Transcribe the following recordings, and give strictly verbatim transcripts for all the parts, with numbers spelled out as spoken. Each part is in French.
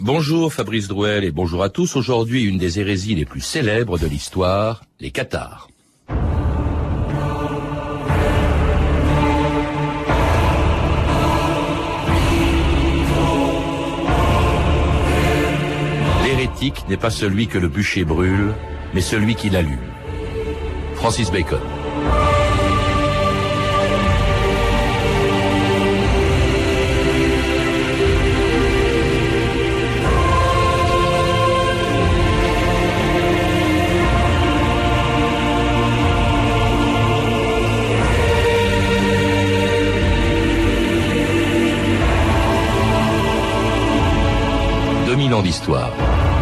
Bonjour Fabrice Drouel et bonjour à tous. Aujourd'hui, une des hérésies les plus célèbres de l'histoire, les cathares. L'hérétique n'est pas celui que le bûcher brûle, mais celui qui l'allume. Francis Bacon. deux mille ans d'histoire.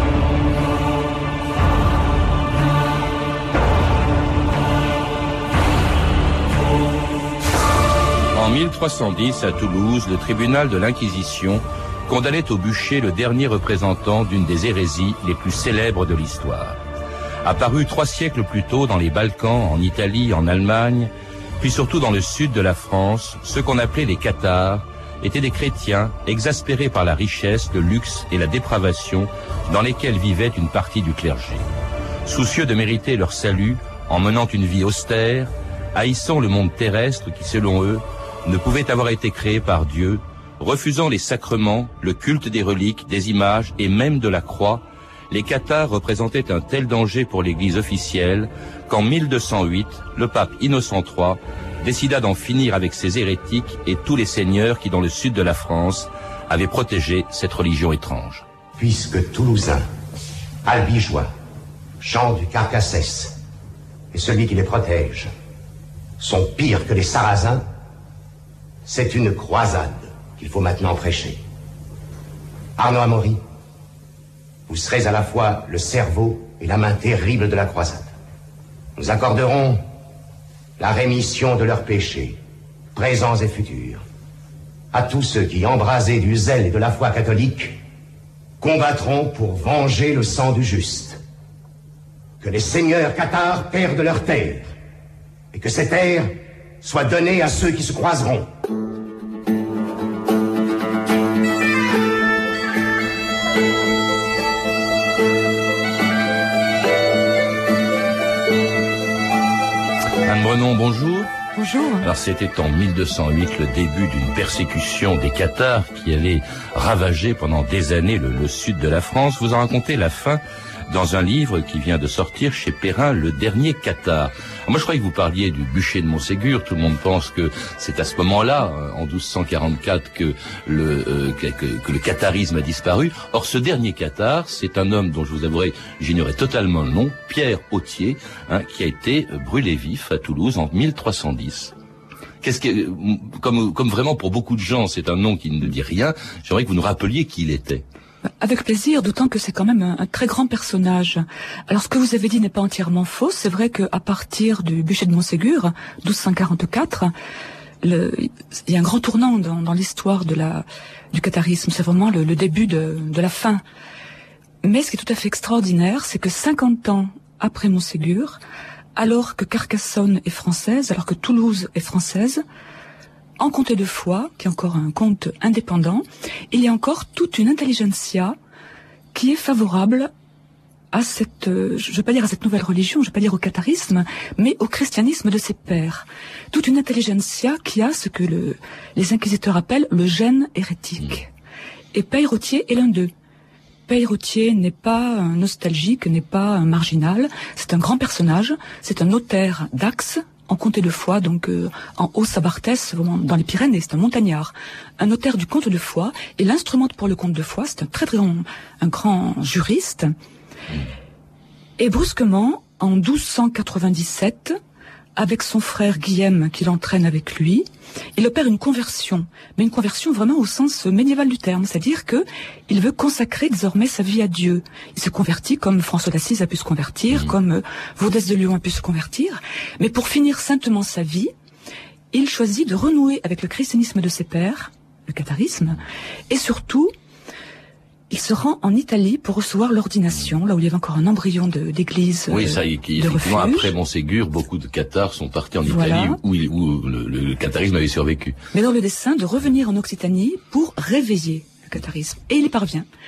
En mille trois cent dix, à Toulouse, le tribunal de l'Inquisition condamnait au bûcher le dernier représentant d'une des hérésies les plus célèbres de l'histoire. Apparu trois siècles plus tôt dans les Balkans, en Italie, en Allemagne, puis surtout dans le sud de la France, ceux qu'on appelait les cathares étaient des chrétiens exaspérés par la richesse, le luxe et la dépravation dans lesquels vivait une partie du clergé. Soucieux de mériter leur salut en menant une vie austère, haïssant le monde terrestre qui, selon eux, ne pouvait avoir été créé par Dieu, refusant les sacrements, le culte des reliques, des images et même de la croix, les cathares représentaient un tel danger pour l'Église officielle qu'en mille deux cent huit, le pape Innocent trois décida d'en finir avec ces hérétiques et tous les seigneurs qui, dans le sud de la France, avaient protégé cette religion étrange. Puisque Toulousains, Albigeois, Jean du Carcassès et celui qui les protège sont pires que les Sarrasins, c'est une croisade qu'il faut maintenant prêcher. Arnaud Amaury, vous serez à la fois le cerveau et la main terrible de la croisade. Nous accorderons la rémission de leurs péchés, présents et futurs, à tous ceux qui, embrasés du zèle et de la foi catholique, combattront pour venger le sang du juste. Que les seigneurs cathares perdent leurs terres, et que ces terres soient données à ceux qui se croiseront. Anne Brenon, bonjour. Bonjour. Alors c'était en mille deux cent huit le début d'une persécution des cathares qui allait ravager pendant des années le, le sud de la France. Vous en racontez la fin dans un livre qui vient de sortir chez Perrin, Le Dernier Cathare. Moi je croyais que vous parliez du bûcher de Montségur. Tout le monde pense que c'est à ce moment-là, en douze cent quarante-quatre, que le, euh, que, que le catharisme a disparu. Or ce dernier cathare, c'est un homme dont je vous avouerai, j'ignorais totalement le nom, Pierre Authier, hein, qui a été brûlé vif à Toulouse en mille trois cent dix. Qu'est-ce que, comme, comme vraiment pour beaucoup de gens, c'est un nom qui ne dit rien, j'aimerais que vous nous rappeliez qui il était. Avec plaisir, d'autant que c'est quand même un, un très grand personnage. Alors ce que vous avez dit n'est pas entièrement faux. C'est vrai qu'à partir du bûcher de Montségur, douze cent quarante-quatre, le, il y a un grand tournant dans, dans l'histoire de la, du catharisme. C'est vraiment le, le début de, de la fin. Mais ce qui est tout à fait extraordinaire, c'est que cinquante ans après Montségur, alors que Carcassonne est française, alors que Toulouse est française, en comté de Foix, qui est encore un comte indépendant, il y a encore toute une intelligentsia qui est favorable à cette, euh, je ne veux pas dire à cette nouvelle religion, je ne veux pas dire au catharisme, mais au christianisme de ses pères. Toute une intelligentsia qui a ce que le, les inquisiteurs appellent le gène hérétique. Et Pierre Authier est l'un d'eux. Pierre Authier n'est pas un nostalgique, n'est pas un marginal, c'est un grand personnage, c'est un notaire d'Axe, en comté de Foix, donc euh, en Haut-Sabarthès, dans les Pyrénées, c'est un montagnard, un notaire du comte de Foix, et l'instrumente pour le comte de Foix, c'est un très très grand, un grand juriste. Et brusquement, en douze cent quatre-vingt-dix-sept, avec son frère Guillaume qui l'entraîne avec lui, il opère une conversion, mais une conversion vraiment au sens médiéval du terme, c'est-à-dire que il veut consacrer désormais sa vie à Dieu. Il se convertit comme François d'Assise a pu se convertir, mmh. comme euh, Vaudès de Lyon a pu se convertir, mais pour finir saintement sa vie, il choisit de renouer avec le christianisme de ses pères, le catharisme, et surtout il se rend en Italie pour recevoir l'ordination, là où il y avait encore un embryon de, d'église. Oui, ça y est, effectivement, après Montségur, beaucoup de cathares sont partis en voilà. Italie, où, il, où le, le, le catharisme avait survécu. Mais dans le dessein de revenir en Occitanie pour réveiller le catharisme. Et il y parvient.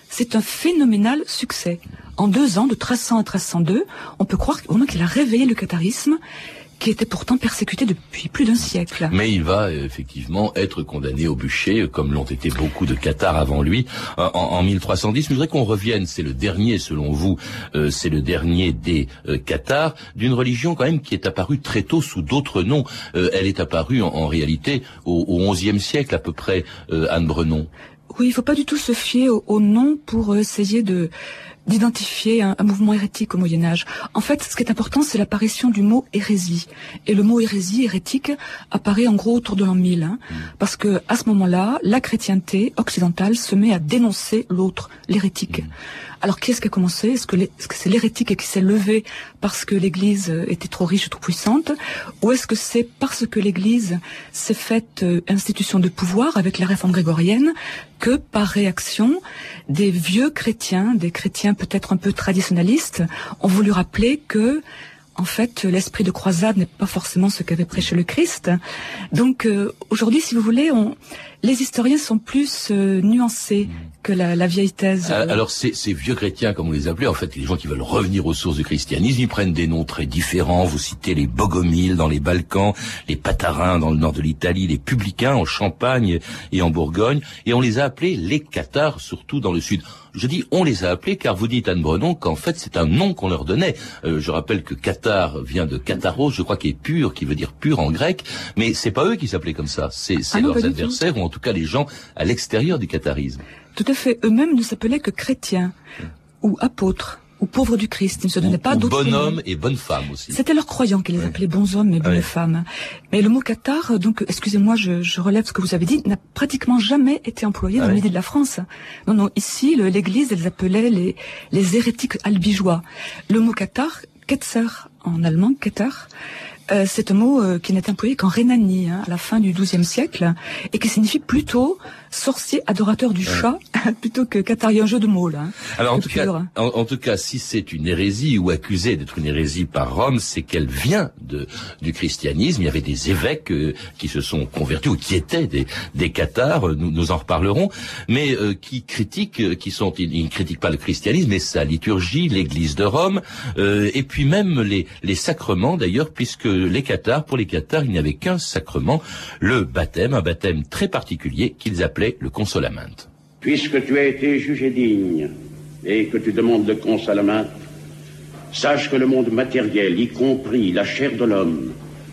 c'est un phénoménal succès. En deux ans, de treize cents à treize cent deux, on peut croire au moins qu'il a réveillé le catharisme, qui était pourtant persécuté depuis plus d'un siècle. Mais il va euh, effectivement être condamné au bûcher, euh, comme l'ont été beaucoup de cathares avant lui, en, en mille trois cent dix. Mais je voudrais qu'on revienne, c'est le dernier, selon vous, euh, c'est le dernier des euh, cathares, d'une religion quand même qui est apparue très tôt sous d'autres noms. Euh, elle est apparue en, en réalité au, au onzième siècle à peu près, euh, Anne Brenon. Oui, il ne faut pas du tout se fier au, au nom pour essayer de d'identifier un, un mouvement hérétique au Moyen-Âge. En fait, ce qui est important, c'est l'apparition du mot hérésie. Et le mot hérésie, hérétique, apparaît en gros autour de l'an mille. Hein, mmh. Parce que à ce moment-là, la chrétienté occidentale se met à dénoncer l'autre, l'hérétique. Mmh. Alors, qui est-ce qui a commencé? Est-ce que, est-ce que c'est l'hérétique qui s'est levé parce que l'Église était trop riche ou trop puissante? Ou est-ce que c'est parce que l'Église s'est faite euh, institution de pouvoir avec la réforme grégorienne que, par réaction, des vieux chrétiens, des chrétiens peut-être un peu traditionnalistes, ont voulu rappeler que, en fait, l'esprit de croisade n'est pas forcément ce qu'avait prêché le Christ. Donc, euh, aujourd'hui, si vous voulez, on, les historiens sont plus euh, nuancés que la, la vieille thèse. Alors, ces, ces vieux chrétiens, comme on les appelait, en fait, les gens qui veulent revenir aux sources du christianisme, ils prennent des noms très différents. Vous citez les Bogomiles dans les Balkans, les Patarins dans le nord de l'Italie, les Publicains en Champagne et en Bourgogne, et on les a appelés les cathares, surtout dans le sud. Je dis on les a appelés car vous dites, Anne Brenon, qu'en fait c'est un nom qu'on leur donnait. Euh, je rappelle que cathare vient de katharos, je crois qu'il est pur, qui veut dire pur en grec, mais c'est pas eux qui s'appelaient comme ça, c'est, c'est ah non, leurs adversaires, ou en tout cas les gens à l'extérieur du catharisme. Tout à fait, eux-mêmes ne s'appelaient que chrétiens, mmh. ou apôtres, ou pauvres du Christ. Ils ne se donnaient ou, pas ou d'autres bon noms. Homme et bonne femme aussi. C'était leurs croyants qui les appelaient oui. bons hommes et bonnes oui. femmes. Mais le mot cathare, donc, excusez-moi, je, je relève ce que vous avez dit, n'a pratiquement jamais été employé ah dans oui. l'idée de la France. Non, non, ici, le, l'Église, elle appelait les, les hérétiques albigeois. Le mot cathare, Ketzer, en allemand, Keter, Euh, c'est un mot euh, qui n'est employé qu'en Rhénanie, hein, à la fin du douzième siècle, et qui signifie plutôt sorcier adorateur du ouais. chat, plutôt que catharie, un jeu de mots, là. Hein, Alors, en tout, cas, en, en tout cas, si c'est une hérésie, ou accusée d'être une hérésie par Rome, c'est qu'elle vient de, du christianisme. Il y avait des évêques euh, qui se sont convertis, ou qui étaient des, des cathares, nous, nous en reparlerons, mais euh, qui critiquent, euh, qui sont, ils, ils ne critiquent pas le christianisme, mais sa liturgie, l'église de Rome, euh, et puis même les, les sacrements, d'ailleurs, puisque les cathares, pour les cathares, il n'y avait qu'un sacrement, le baptême, un baptême très particulier qu'ils appelaient le consolament. Puisque tu as été jugé digne et que tu demandes le consolament, sache que le monde matériel, y compris la chair de l'homme,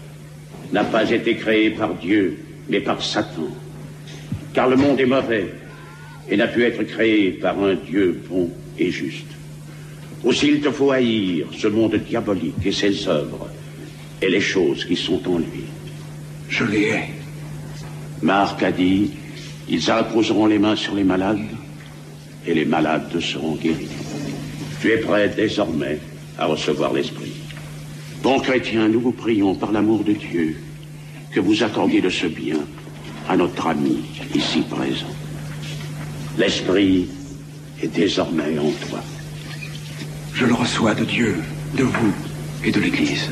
n'a pas été créé par Dieu, mais par Satan. Car le monde est mauvais et n'a pu être créé par un Dieu bon et juste. Aussi il te faut haïr ce monde diabolique et ses œuvres, et les choses qui sont en lui. Je les hais. Marc a dit, ils imposeront les mains sur les malades, et les malades seront guéris. Tu es prêt désormais à recevoir l'Esprit. Bon chrétien, nous vous prions par l'amour de Dieu, que vous accordiez de ce bien à notre ami ici présent. L'Esprit est désormais en toi. Je le reçois de Dieu, de vous et de l'Église.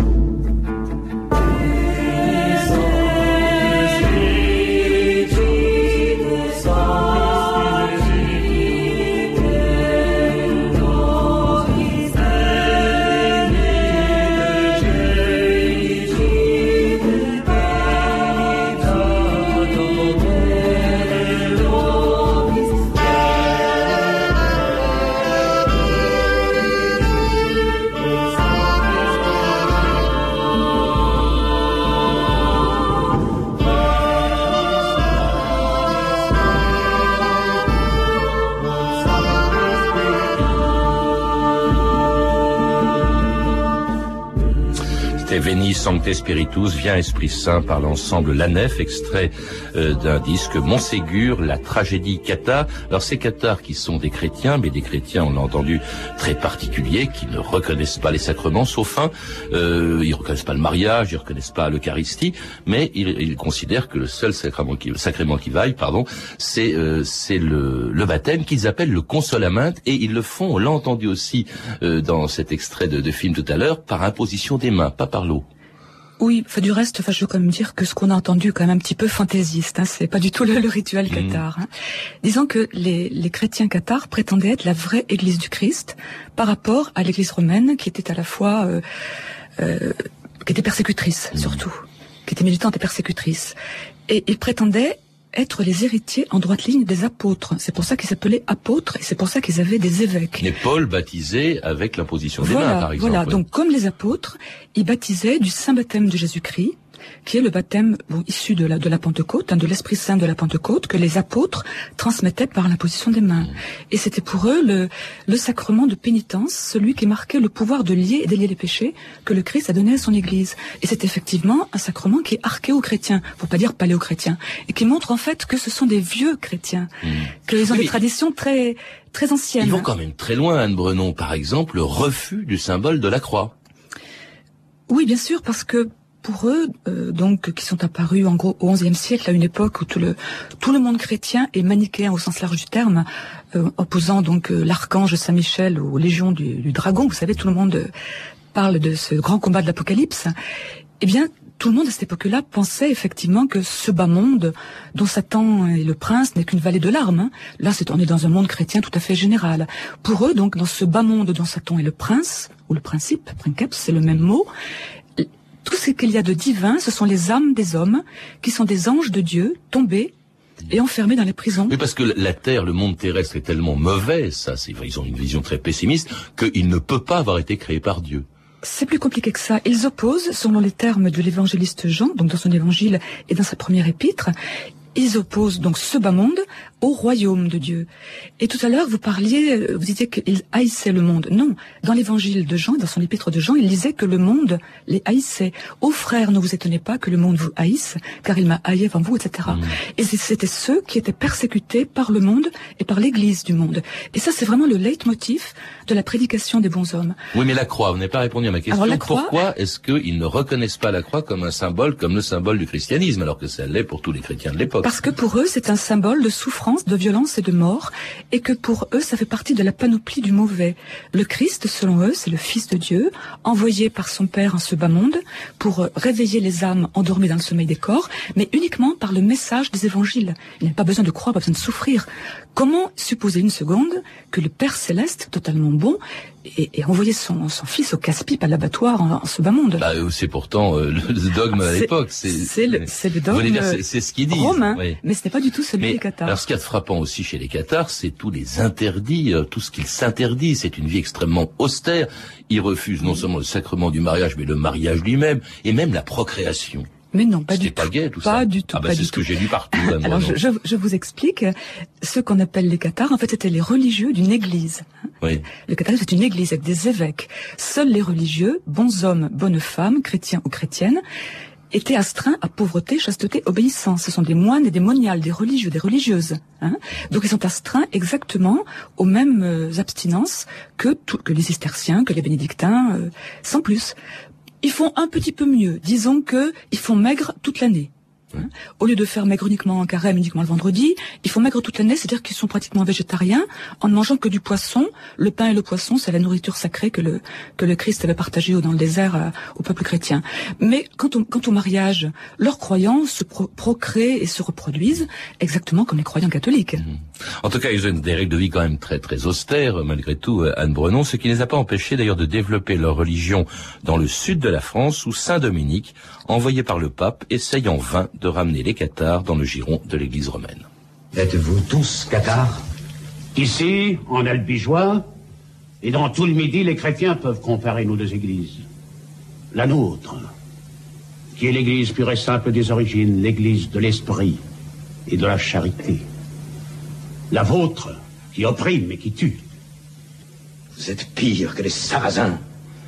Veni Sancte Spiritus, vient Esprit Saint par l'ensemble La Nef, extrait euh, d'un disque Montségur, la tragédie cathare. Alors ces cathares qui sont des chrétiens, mais des chrétiens, on l'a entendu, très particuliers, qui ne reconnaissent pas les sacrements, sauf un, euh, ils reconnaissent pas le mariage, ils reconnaissent pas l'Eucharistie, mais ils, ils considèrent que le seul sacrement qui, sacrement qui vaille, pardon, c'est euh, c'est le, le baptême qu'ils appellent le consolament, et ils le font, on l'a entendu aussi euh, dans cet extrait de, de film tout à l'heure, par imposition des mains, pas par l'eau. Oui, enfin, du reste, enfin, je veux quand même dire que ce qu'on a entendu est quand même un petit peu fantaisiste, hein, c'est pas du tout le, le rituel cathare. Hein. Disons que les, les chrétiens cathares prétendaient être la vraie Église du Christ par rapport à l'Église romaine qui était à la fois, euh, euh, qui était persécutrice mmh. surtout, qui était militante et persécutrice. Et ils prétendaient être les héritiers en droite ligne des apôtres. C'est pour ça qu'ils s'appelaient apôtres et c'est pour ça qu'ils avaient des évêques. Et Paul baptisait avec l'imposition des voilà, mains, par exemple. Voilà, oui. Donc comme les apôtres, ils baptisaient du saint baptême de Jésus-Christ, qui est le baptême bon, issu de la, de la Pentecôte, hein, de l'Esprit Saint de la Pentecôte, que les apôtres transmettaient par l'imposition des mains. Mmh. Et c'était pour eux le, le sacrement de pénitence, celui qui marquait le pouvoir de lier et délier les péchés que le Christ a donné à son Église. Et c'est effectivement un sacrement qui est archéo-chrétien, pour pas dire paléo-chrétien, et qui montre en fait que ce sont des vieux chrétiens, mmh. qu'ils ont oui, des traditions très, très anciennes. Ils vont quand même très loin, Anne Brenon, par exemple, le refus du symbole de la croix. Oui, bien sûr, parce que pour eux, euh, donc, qui sont apparus en gros au onzième siècle, à une époque où tout le tout le monde chrétien est manichéen au sens large du terme, euh, opposant donc euh, l'archange Saint Michel aux légions du, du dragon. Vous savez, tout le monde euh, parle de ce grand combat de l'Apocalypse. Eh bien, tout le monde à cette époque-là pensait effectivement que ce bas monde, dont Satan est le prince, n'est qu'une vallée de larmes. Hein. Là, c'est, on est dans un monde chrétien tout à fait général. Pour eux, donc, dans ce bas monde dont Satan est le prince, ou le principe, princeps, c'est le même mot, tout ce qu'il y a de divin, ce sont les âmes des hommes, qui sont des anges de Dieu, tombés et enfermés dans les prisons. Oui, parce que la Terre, le monde terrestre est tellement mauvais, ça, c'est, ils ont une vision très pessimiste, qu'il ne peut pas avoir été créé par Dieu. C'est plus compliqué que ça. Ils opposent, selon les termes de l'évangéliste Jean, donc dans son évangile et dans sa première épître, ils opposent donc ce bas monde au royaume de Dieu. Et tout à l'heure, vous parliez, vous disiez qu'ils haïssaient le monde. Non, dans l'évangile de Jean, dans son épître de Jean, il disait que le monde les haïssait. Ô frères, ne vous étonnez pas que le monde vous haïsse, car il m'a haï avant vous, et cetera. Mmh. Et c'était ceux qui étaient persécutés par le monde et par l'Église du monde. Et ça, c'est vraiment le leitmotiv de la prédication des bons hommes. Oui, mais la croix, vous n'avez pas répondu à ma question. Alors, la croix, pourquoi est-ce qu'ils ne reconnaissent pas la croix comme un symbole, comme le symbole du christianisme, alors que ça l'est pour tous les chrétiens de l'époque? Parce que pour eux, c'est un symbole de souffrance, de violence et de mort, et que pour eux, ça fait partie de la panoplie du mauvais. Le Christ, selon eux, c'est le Fils de Dieu, envoyé par son Père en ce bas monde pour réveiller les âmes endormies dans le sommeil des corps, mais uniquement par le message des évangiles. Il n'y a pas besoin de croire, pas besoin de souffrir. Comment supposer une seconde que le Père Céleste, totalement bon, ait, ait envoyé son, son fils au casse-pipe à l'abattoir en, en ce bas monde? Bah, c'est pourtant euh, le dogme à l'époque. C'est, c'est, le, c'est le dogme dire, c'est, c'est ce qu'ils disent. romain, oui. Mais ce n'est pas du tout celui mais, des cathares. Alors ce qu'il y a de frappant aussi chez les cathares, c'est tous les interdits, euh, tout ce qu'ils s'interdisent. C'est une vie extrêmement austère. Ils refusent non seulement le sacrement du mariage, mais le mariage lui-même, et même la procréation. Mais non, pas du pas tout. Gay, tout pas ça. du tout. Ah bah pas c'est du ce tout. que j'ai lu partout. Là, Alors je, je, je vous explique. Ce qu'on appelle les cathares, en fait, c'était les religieux d'une église. Oui. Le catharisme, c'est une église avec des évêques. Seuls les religieux, bons hommes, bonnes femmes, chrétiens ou chrétiennes, étaient astreints à pauvreté, chasteté, obéissance. Ce sont des moines et des moniales, des religieux, des religieuses. Hein. Donc ils sont astreints exactement aux mêmes euh, abstinences que, tout, que les cisterciens, que les bénédictins, euh, sans plus. Ils font un petit peu mieux. Disons que ils font maigre toute l'année. Hein. Au lieu de faire maigre uniquement en carême, uniquement le vendredi, ils font maigre toute l'année, c'est-à-dire qu'ils sont pratiquement végétariens en ne mangeant que du poisson. Le pain et le poisson, c'est la nourriture sacrée que le que le Christ avait partagée dans le désert euh, au peuple chrétien. Mais quant au, quant au mariage, leurs croyants se pro- procréent et se reproduisent exactement comme les croyants catholiques. Mmh. En tout cas, ils ont des règles de vie quand même très très austères, malgré tout, Anne Brenon, ce qui ne les a pas empêchés d'ailleurs de développer leur religion dans le sud de la France, où Saint Dominique, envoyé par le pape, essaye en vain de ramener les cathares dans le giron de l'église romaine. Êtes-vous tous cathares? Ici, en Albigeois, et dans tout le Midi, les chrétiens peuvent comparer nos deux églises. La nôtre, qui est l'église pure et simple des origines, l'église de l'esprit et de la charité. La vôtre, qui opprime et qui tue. Vous êtes pire que les Sarrasins.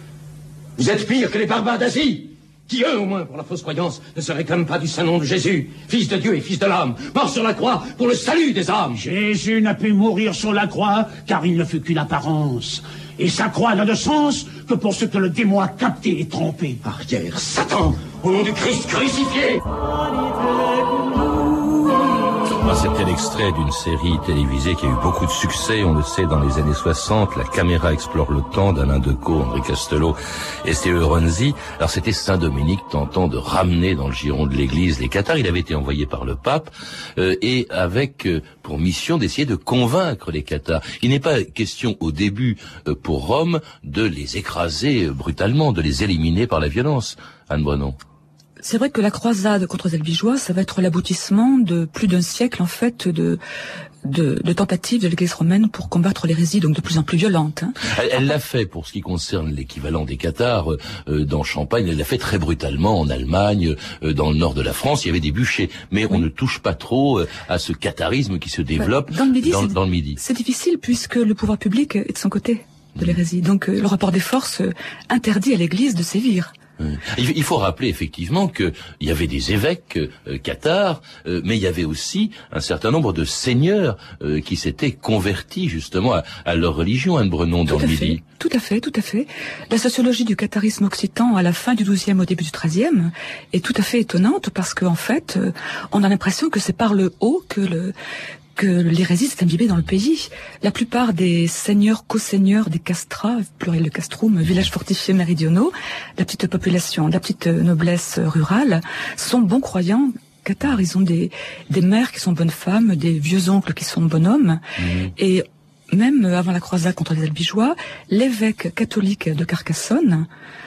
Vous êtes pire que les barbares d'Asie, qui eux, au moins, pour la fausse croyance, ne se réclament pas du saint nom de Jésus, fils de Dieu et fils de l'homme, mort sur la croix pour le salut des âmes. Jésus n'a pu mourir sur la croix, car il ne fut qu'une apparence. Et sa croix n'a de sens que pour ce que le démon a capté et trompé. Arrière, Satan, au nom du Christ crucifié. C'était l'extrait d'une série télévisée qui a eu beaucoup de succès, on le sait, dans les années soixante, La caméra explore le temps, d'Alain Decaux, André Castelot et Stéphane Ronzi. Alors c'était Saint-Dominique tentant de ramener dans le giron de l'église les cathares. Il avait été envoyé par le pape euh, et avec euh, pour mission d'essayer de convaincre les cathares. Il n'est pas question au début euh, pour Rome de les écraser euh, brutalement, de les éliminer par la violence. Anne Brenon. C'est vrai que la croisade contre les Albigeois, ça va être l'aboutissement de plus d'un siècle, en fait, de, de, de tentatives de l'Église romaine pour combattre l'hérésie, donc de plus en plus violente. Hein. Elle, elle l'a fait pour ce qui concerne l'équivalent des cathares euh, dans Champagne. Elle l'a fait très brutalement en Allemagne, euh, dans le nord de la France. Il y avait des bûchers, mais oui. On ne touche pas trop euh, à ce catharisme qui se développe dans le Midi. Dans, dans le Midi. C'est difficile puisque le pouvoir public est de son côté de l'hérésie. Donc euh, le rapport des forces euh, interdit à l'Église de sévir. Il faut rappeler effectivement qu'il y avait des évêques euh, cathares, euh, mais il y avait aussi un certain nombre de seigneurs euh, qui s'étaient convertis justement à, à leur religion, Anne Brenon, dans le Midi. Tout à fait, tout à fait. La sociologie du catharisme occitan à la fin du douzième, au début du treizième, est tout à fait étonnante parce qu'en fait, euh, on a l'impression que c'est par le haut que le que l'hérésie s'est imbibée dans le pays. La plupart des seigneurs, co-seigneurs des castras, pluriel de castrum, villages fortifiés méridionaux, la petite population, la petite noblesse rurale, sont bons croyants cathares. Ils ont des, des mères qui sont bonnes femmes, des vieux oncles qui sont bonhommes. Mmh. Et même avant la croisade contre les Albigeois, l'évêque catholique de Carcassonne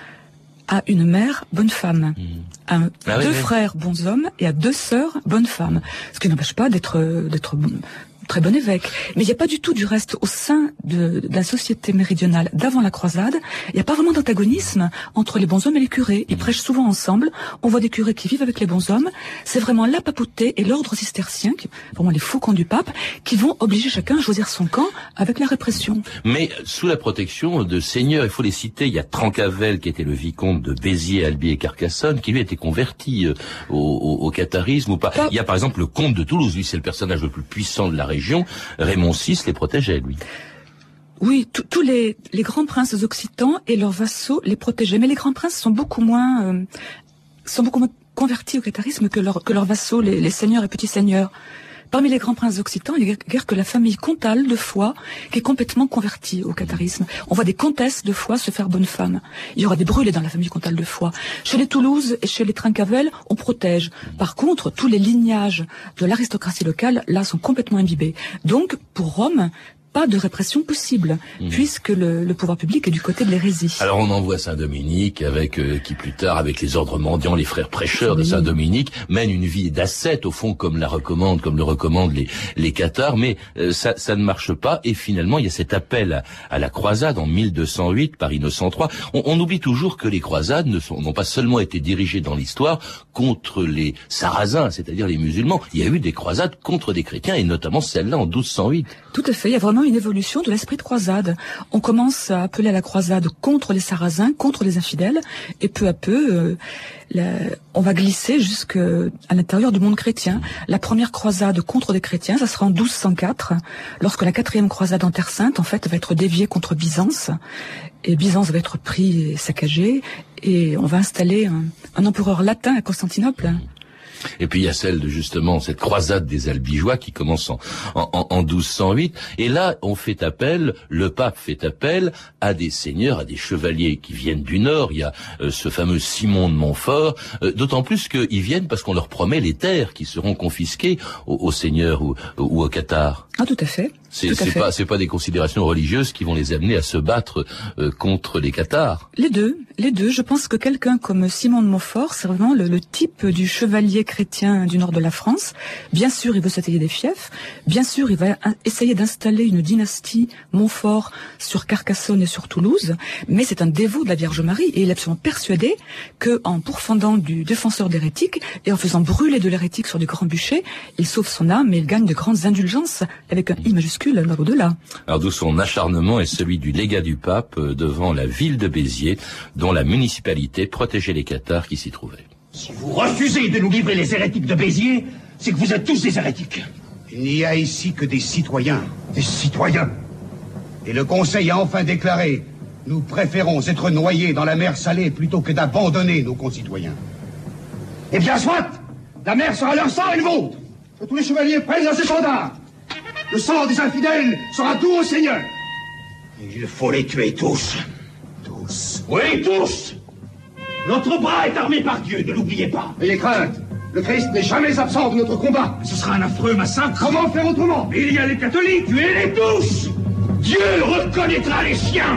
a une mère bonne femme, mmh. à ah deux oui, frères oui. bons hommes et à deux sœurs bonnes femmes, ce qui n'empêche pas d'être d'être bon, très bon évêque. Mais il n'y a pas du tout du reste au sein de, de la société méridionale d'avant la croisade. Il n'y a pas vraiment d'antagonisme entre les bons hommes et les curés. Ils mmh. prêchent souvent ensemble. On voit des curés qui vivent avec les bons hommes. C'est vraiment la papauté et l'ordre cistercien, qui, vraiment les faucons du pape, qui vont obliger chacun à choisir son camp avec la répression. Mais sous la protection de seigneurs, il faut les citer. Il y a Trencavel qui était le vicomte de Béziers, Albi et Carcassonne, qui lui a été converti euh, au, au, au catharisme ou pas. pas. Il y a par exemple le comte de Toulouse. Lui, c'est le personnage le plus puissant de la région. Raymond six les protégeait, lui. Oui, tous les, les grands princes occitans et leurs vassaux les protégeaient. Mais les grands princes sont beaucoup moins, euh, sont beaucoup moins convertis au catharisme que, leur, que leurs vassaux, les, les seigneurs et petits seigneurs. Parmi les grands princes occitans, il n'y a guère que la famille comtale de Foix qui est complètement convertie au catharisme. On voit des comtesses de Foix se faire bonne femme. Il y aura des brûlés dans la famille comtale de Foix. Chez les Toulouse et chez les Trencavel, on protège. Par contre, tous les lignages de l'aristocratie locale, là, sont complètement imbibés. Donc, pour Rome, pas de répression possible, mmh. puisque le, le pouvoir public est du côté de l'hérésie. Alors on envoie Saint-Dominique, avec euh, qui plus tard, avec les ordres mendiants, les frères prêcheurs de Saint-Dominique, mène une vie d'ascète, au fond, comme la recommande, comme le recommandent les, les cathares, mais euh, ça, ça ne marche pas, et finalement il y a cet appel à, à la croisade en mille deux cent huit par Innocent trois. On, on oublie toujours que les croisades ne sont, n'ont pas seulement été dirigées dans l'histoire contre les Sarrasins, c'est-à-dire les musulmans. Il y a eu des croisades contre des chrétiens, et notamment celle-là en douze cent huit. Tout à fait, il y a vraiment une évolution de l'esprit de croisade. On commence à appeler à la croisade contre les Sarrasins, contre les infidèles, et peu à peu, euh, la, on va glisser jusqu'à l'intérieur du monde chrétien. La première croisade contre des chrétiens, ça sera en douze cent quatre, lorsque la quatrième croisade en Terre Sainte, en fait, va être déviée contre Byzance, et Byzance va être pris et saccagé, et on va installer un, un empereur latin à Constantinople. Et puis il y a celle de justement cette croisade des Albigeois qui commence en, en, en douze cent huit. Et là, on fait appel, le pape fait appel à des seigneurs, à des chevaliers qui viennent du Nord. Il y a euh, ce fameux Simon de Montfort, euh, d'autant plus qu'ils viennent parce qu'on leur promet les terres qui seront confisquées aux, aux seigneurs ou, ou aux cathares. Ah, tout à fait. C'est, c'est pas, c'est pas des considérations religieuses qui vont les amener à se battre euh, contre les cathares. Les deux, les deux. Je pense que quelqu'un comme Simon de Montfort, c'est vraiment le, le type du chevalier chrétien du nord de la France. Bien sûr, il veut s'attayer des fiefs. Bien sûr, il va essayer d'installer une dynastie Montfort sur Carcassonne et sur Toulouse. Mais c'est un dévot de la Vierge Marie et il est absolument persuadé que, en pourfendant du défenseur d'hérétique et en faisant brûler de l'hérétique sur du grand bûcher, il sauve son âme et il gagne de grandes indulgences avec un I majuscule. Au-delà. Alors d'où son acharnement et celui du légat du pape devant la ville de Béziers, dont la municipalité protégeait les cathares qui s'y trouvaient. Si vous refusez de nous livrer les hérétiques de Béziers, c'est que vous êtes tous des hérétiques. Il n'y a ici que des citoyens. Des citoyens. Et le Conseil a enfin déclaré: nous préférons être noyés dans la mer Salée plutôt que d'abandonner nos concitoyens. Eh bien soit, la mer sera leur sang et le vôtre. Que tous les chevaliers prennent leurs étendards. Le sang des infidèles sera doux au Seigneur. Il faut les tuer tous. Tous. Oui, tous. Notre bras est armé par Dieu, ne l'oubliez pas. Ayez crainte. Le Christ n'est jamais absent de notre combat. Ce sera un affreux massacre. Comment faire autrement? Il y a les catholiques, tuez-les tous. Dieu reconnaîtra les siens.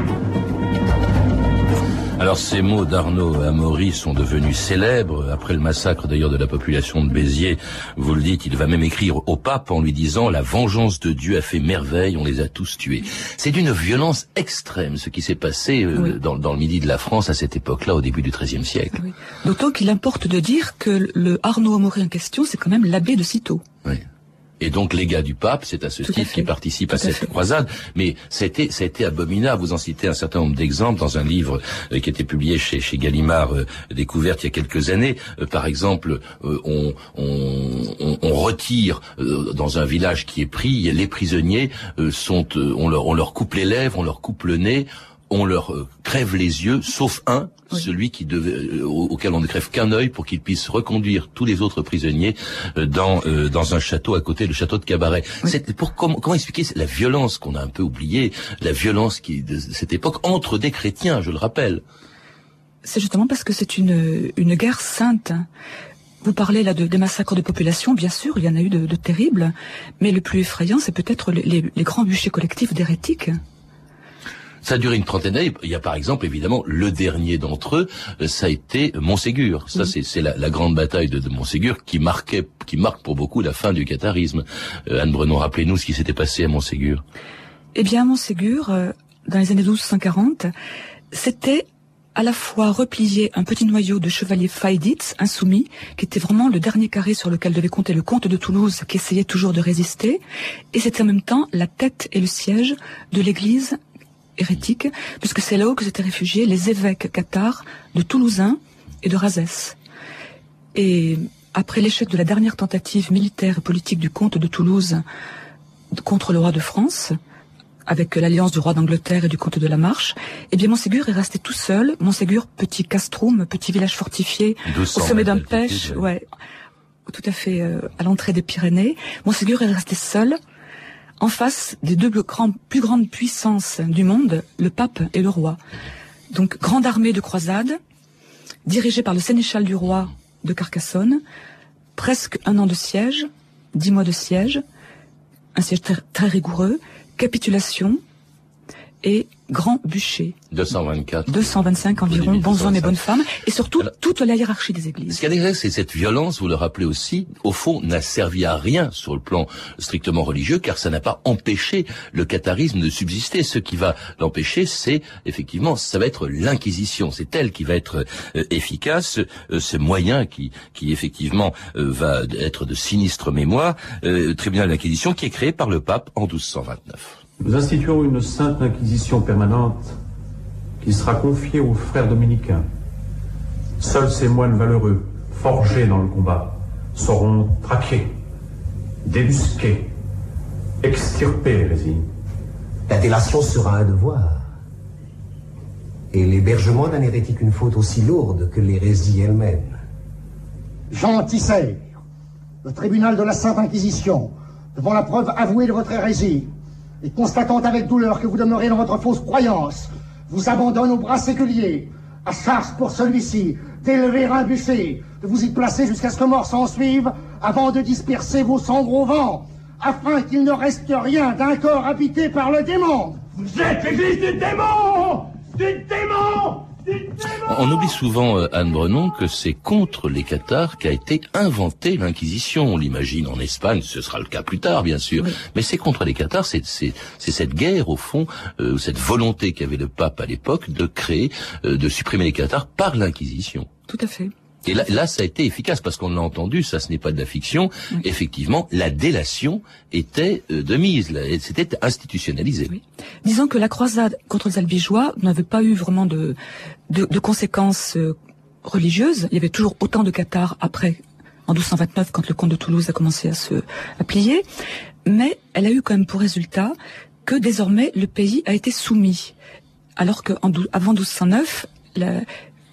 Alors ces mots d'Arnaud Amaury sont devenus célèbres après le massacre d'ailleurs de la population de Béziers. Vous le dites, il va même écrire au pape en lui disant « La vengeance de Dieu a fait merveille, on les a tous tués ». C'est d'une violence extrême ce qui s'est passé euh, oui. dans, dans le midi de la France à cette époque-là, au début du treizième siècle. Oui. D'autant qu'il importe de dire que le Arnaud Amaury en question, c'est quand même l'abbé de Cîteaux. Oui. Et donc légat du pape, c'est à ce titre qui participe à cette croisade. Mais ça a été, ça a été abominable. Vous en citez un certain nombre d'exemples dans un livre euh, qui a été publié chez, chez Gallimard, euh, découverte il y a quelques années. Euh, par exemple, euh, on, on, on, on retire euh, dans un village qui est pris, les prisonniers euh, sont, euh, on leur, on leur coupe les lèvres, on leur coupe le nez. On leur euh, crève les yeux, sauf un, oui. celui qui devait, euh, auquel on ne crève qu'un œil pour qu'il puisse reconduire tous les autres prisonniers euh, dans euh, dans un château à côté, le château de Cabaret. Oui. C'est pour comment, comment expliquer la violence qu'on a un peu oubliée, la violence qui de cette époque entre des chrétiens, je le rappelle. C'est justement parce que c'est une une guerre sainte. Vous parlez là de, des massacres de population, bien sûr, il y en a eu de, de terribles, mais le plus effrayant, c'est peut-être les, les, les grands bûchers collectifs d'hérétiques. Ça a duré une trentaine d'années. Il y a par exemple, évidemment, le dernier d'entre eux, ça a été Montségur. Ça, mmh. c'est, c'est la, la grande bataille de, de Montségur qui marquait, qui marque pour beaucoup la fin du catharisme. Euh, Anne Brenon, rappelez-nous ce qui s'était passé à Montségur. Eh bien, à Montségur, euh, dans les années douze cent quarante, c'était à la fois replier un petit noyau de chevaliers faïdites, insoumis, qui était vraiment le dernier carré sur lequel devait compter le comte de Toulouse, qui essayait toujours de résister, et c'était en même temps la tête et le siège de l'église hérétique, puisque c'est là-haut que s'étaient réfugiés les évêques cathares de Toulousain et de Razès. Et après l'échec de la dernière tentative militaire et politique du comte de Toulouse contre le roi de France, avec l'alliance du roi d'Angleterre et du comte de la Marche, eh bien Montségur est resté tout seul. Montségur, petit castrum, petit village fortifié, au sommet d'un pêche, ouais, tout à fait euh, à l'entrée des Pyrénées. Montségur est resté seul, en face des deux grands, plus grandes puissances du monde, le pape et le roi. Donc, grande armée de croisade, dirigée par le sénéchal du roi de Carcassonne, presque un an de siège, dix mois de siège, un siège très, très rigoureux, capitulation et grand bûcher. deux cent vingt-quatre. deux cent vingt-cinq environ, bons hommes et bonnes femmes, et surtout Alors, toute la hiérarchie des églises. Ce qu'il y a c'est cette violence, vous le rappelez aussi, au fond, n'a servi à rien sur le plan strictement religieux, car ça n'a pas empêché le catharisme de subsister. Ce qui va l'empêcher, c'est, effectivement, ça va être l'Inquisition. C'est elle qui va être euh, efficace, euh, ce moyen qui, qui effectivement, euh, va être de sinistre mémoire, euh, tribunal d'Inquisition, qui est créé par le pape en douze cent vingt-neuf. Nous instituons une sainte inquisition permanente qui sera confiée aux frères dominicains. Seuls ces moines valeureux, forgés dans le combat, sauront traquer, débusquer, extirper l'hérésie. La délation sera un devoir. Et l'hébergement d'un hérétique une faute aussi lourde que l'hérésie elle-même. Jean Tisser, le tribunal de la Sainte Inquisition, devant la preuve avouée de votre hérésie, et constatant avec douleur que vous demeurez dans votre fausse croyance, vous abandonne au bras séculier, à charge pour celui-ci d'élever un bûcher, de vous y placer jusqu'à ce que mort s'en suive, avant de disperser vos cendres au vent, afin qu'il ne reste rien d'un corps habité par le démon. Vous êtes l'église du démon! Du démon! On oublie souvent, euh, Anne Brenon, que c'est contre les cathares qu'a été inventée l'Inquisition. On l'imagine en Espagne, ce sera le cas plus tard, bien sûr. Oui. Mais c'est contre les cathares, c'est, c'est, c'est cette guerre, au fond, euh, cette volonté qu'avait le pape à l'époque de créer, euh, de supprimer les cathares par l'Inquisition. Tout à fait. Et là, là, ça a été efficace, parce qu'on l'a entendu, ça ce n'est pas de la fiction, oui. Effectivement, la délation était euh, de mise, là, c'était institutionnalisé. Oui. Disons que la croisade contre les Albigeois n'avait pas eu vraiment de, de, de conséquences euh, religieuses. Il y avait toujours autant de cathares après, en douze cent vingt-neuf, quand le comte de Toulouse a commencé à se à plier, mais elle a eu quand même pour résultat que désormais le pays a été soumis, alors qu'avant douze cent neuf, la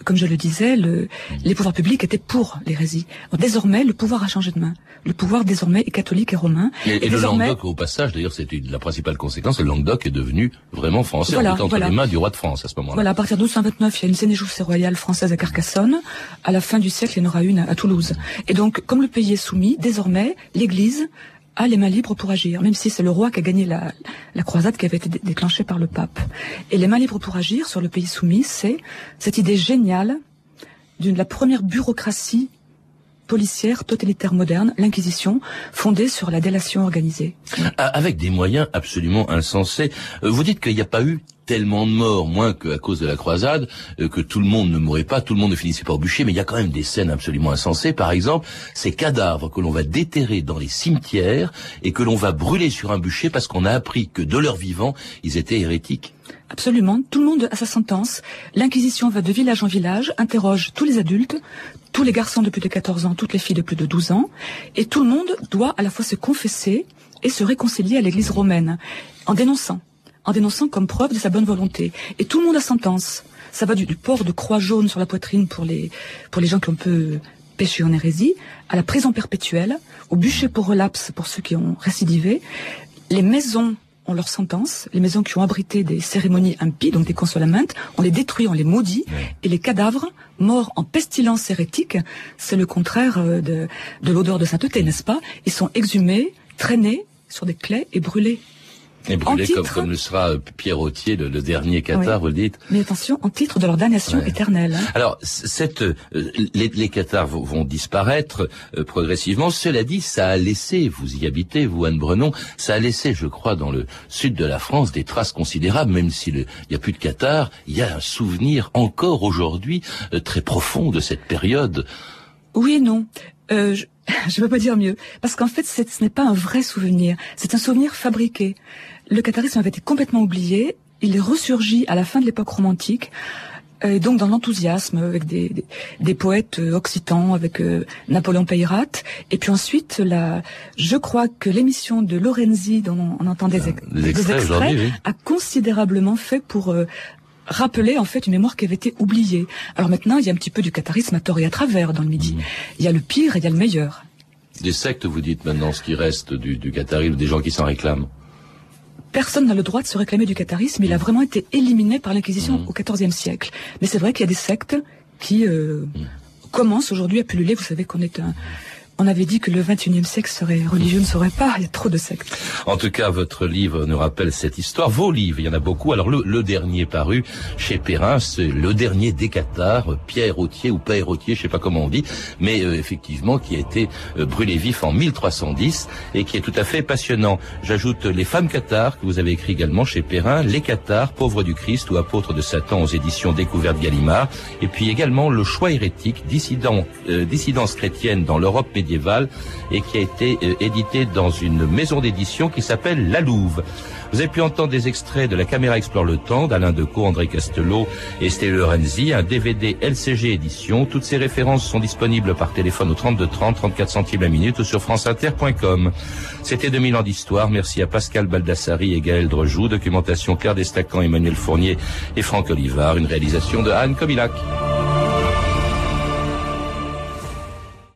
comme je le disais, le, les pouvoirs publics étaient pour l'hérésie. Désormais, le pouvoir a changé de main. Le pouvoir désormais est catholique et romain. Et, et, et désormais... le Languedoc, au passage, d'ailleurs, c'était la principale conséquence. Le Languedoc est devenu vraiment français, voilà, en étant entre voilà. les mains du roi de France à ce moment-là. Voilà, à partir de douze cent vingt-neuf, il y a une sénéchaussée royale française à Carcassonne. À la fin du siècle, il y en aura une à Toulouse. Et donc, comme le pays est soumis, désormais, l'Église a les mains libres pour agir, même si c'est le roi qui a gagné la, la croisade qui avait été déclenchée par le pape. Et les mains libres pour agir sur le pays soumis, c'est cette idée géniale d'une la première bureaucratie policière totalitaire moderne, l'Inquisition, fondée sur la délation organisée. Avec des moyens absolument insensés. Vous dites qu'il n'y a pas eu tellement de morts, moins qu'à cause de la croisade, que tout le monde ne mourait pas, tout le monde ne finissait pas au bûcher, mais il y a quand même des scènes absolument insensées. Par exemple, ces cadavres que l'on va déterrer dans les cimetières et que l'on va brûler sur un bûcher parce qu'on a appris que de leur vivant, ils étaient hérétiques. Absolument, tout le monde a sa sentence. L'Inquisition va de village en village, interroge tous les adultes, tous les garçons de plus de quatorze ans, toutes les filles de plus de douze ans, et tout le monde doit à la fois se confesser et se réconcilier à l'Église romaine, en dénonçant, en dénonçant comme preuve de sa bonne volonté. Et tout le monde a sentence. Ça va du, du port de croix jaune sur la poitrine pour les, pour les gens qui ont peu péché en hérésie, à la prison perpétuelle, au bûcher pour relapse pour ceux qui ont récidivé. Les maisons ont leur sentence, les maisons qui ont abrité des cérémonies impies, donc des consolaments, on les détruit, on les maudit, et les cadavres, morts en pestilence hérétique, c'est le contraire de, de l'odeur de sainteté, n'est-ce pas? Ils sont exhumés, traînés sur des claies et brûlés. Et brûlés titre, comme, comme le sera Pierre Autier, le, le dernier cathare, oui. Vous le dites. Mais attention, en titre de leur damnation ouais. éternelle. Hein. Alors, cette, euh, les, les cathares vont, vont disparaître euh, progressivement. Cela dit, ça a laissé, vous y habitez, vous Anne Brenon, ça a laissé, je crois, dans le sud de la France, des traces considérables. Même s'il n'y a plus de cathares, il y a un souvenir encore aujourd'hui euh, très profond de cette période. Oui et non. Euh, je ne peux pas dire mieux, parce qu'en fait, ce n'est pas un vrai souvenir. C'est un souvenir fabriqué. Le catharisme avait été complètement oublié. Il est ressurgi à la fin de l'époque romantique, et donc dans l'enthousiasme, avec des, des, des poètes occitans, avec euh, Napoléon Peyrat. Et puis ensuite, la, je crois que l'émission de Lorenzi, dont on entend des, ex, des des extraits, extraits, oui. a considérablement fait pour... Euh, rappeler en fait une mémoire qui avait été oubliée. Alors maintenant, il y a un petit peu du catharisme à tort et à travers dans le Midi. Mmh. Il y a le pire et il y a le meilleur. Des sectes, vous dites maintenant, ce qui reste du, du catharisme, des gens qui s'en réclament. Personne n'a le droit de se réclamer du catharisme. Il mmh. a vraiment été éliminé par l'Inquisition mmh. au quatorzième siècle. Mais c'est vrai qu'il y a des sectes qui euh, mmh. commencent aujourd'hui à pulluler. Vous savez qu'on est un... On avait dit que le vingt et unième siècle serait religieux, ne serait pas. Il y a trop de sectes. En tout cas, votre livre nous rappelle cette histoire. Vos livres, il y en a beaucoup. Alors, le, le dernier paru chez Perrin, c'est le dernier des cathares, Pierre Autier ou Père Autier, je sais pas comment on dit, mais euh, effectivement, qui a été euh, brûlé vif en mille trois cent dix et qui est tout à fait passionnant. J'ajoute Les femmes cathares, que vous avez écrit également chez Perrin, Les cathares, pauvres du Christ ou apôtres de Satan aux éditions Découverte Gallimard, et puis également Le choix hérétique, dissident, euh, dissidence chrétienne dans l'Europe médiévale, et qui a été euh, édité dans une maison d'édition qui s'appelle La Louve. Vous avez pu entendre des extraits de La caméra explore le temps d'Alain Decaux, André Castelot et Stéphane Lorenzi, un D V D L C G édition. Toutes ces références sont disponibles par téléphone au trente-deux trente, trente-quatre centimes la minute ou sur franceinter point com. C'était deux mille ans d'histoire. Merci à Pascal Baldassari et Gaël Drejoux. Documentation Claire Destacan, Emmanuel Fournier et Franck Olivard. Une réalisation de Anne Kobilac.